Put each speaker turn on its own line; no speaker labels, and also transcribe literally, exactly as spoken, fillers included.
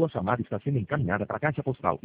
Sua chamada está sendo encaminhada para a caixa postal